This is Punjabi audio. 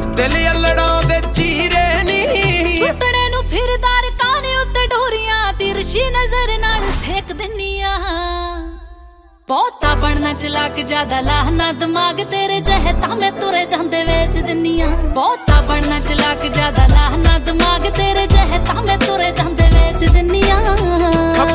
ਦਿਲ ਅਲੜਾਂ ਦੇ ਚੀਰੇ ਨੀ ਟੁੱਟਣੇ ਨੂੰ ਫਿਰਦਾਰ ਕਾਨੇ ਉੱਤੇ ਡੋਰੀਆਂ ਤਿਰਛੀ ਨਜ਼ਰ ਨਾਲ ਸੇਕ ਦਿੰਨੀਆਂ ਬਹੁਤਾ ਬਣਨਾ ਚਲਾਕ ਜ਼ਿਆਦਾ ਲਾਹਨਾ ਦਿਮਾਗ ਤੇਰੇ ਜਿਹੇ ਤਾਂ ਮੈਂ ਤੁਰੇ ਜਾਂਦੇ ਵੇਚ ਦਿੰਨੀਆਂ ਬਹੁਤਾ ਬਣਨਾ ਚਲਾਕ ਜ਼ਿਆਦਾ ਲਾਹਨਾ ਦਿਮਾਗ ਤੇਰੇ ਜਿਹੇ ਤਾਂ ਮੈਂ ਤੁਰੇ ਜਾਂਦੇ ਵੇਚ ਦਿੰਨੀਆਂ